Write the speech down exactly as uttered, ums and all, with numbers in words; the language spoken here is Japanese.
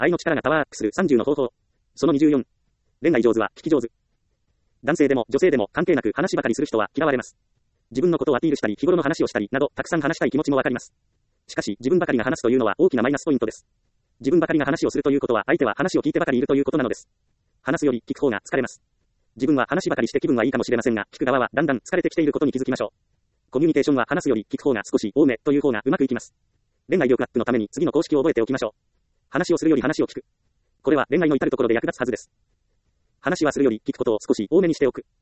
愛の力がパワーアップするさんじゅうの方法。そのにじゅうよん。恋愛上手は聞き上手。男性でも女性でも関係なく話ばかりする人は嫌われます。自分のことをアピールしたり日頃の話をしたりなどたくさん話したい気持ちもわかります。しかし自分ばかりが話すというのは大きなマイナスポイントです。自分ばかりが話をするということは相手は話を聞いてばかりいるということなのです。話すより聞く方が疲れます。自分は話ばかりして気分はいいかもしれませんが、聞く側はだんだん疲れてきていることに気づきましょう。コミュニケーションは話すより聞く方が少し多めという方がうまくいきます。恋愛力アップのために次の公式を覚えておきましょう。話をするより話を聞く。これは恋愛の至るところで役立つはずです。話はするより聞くことを少し多めにしておく。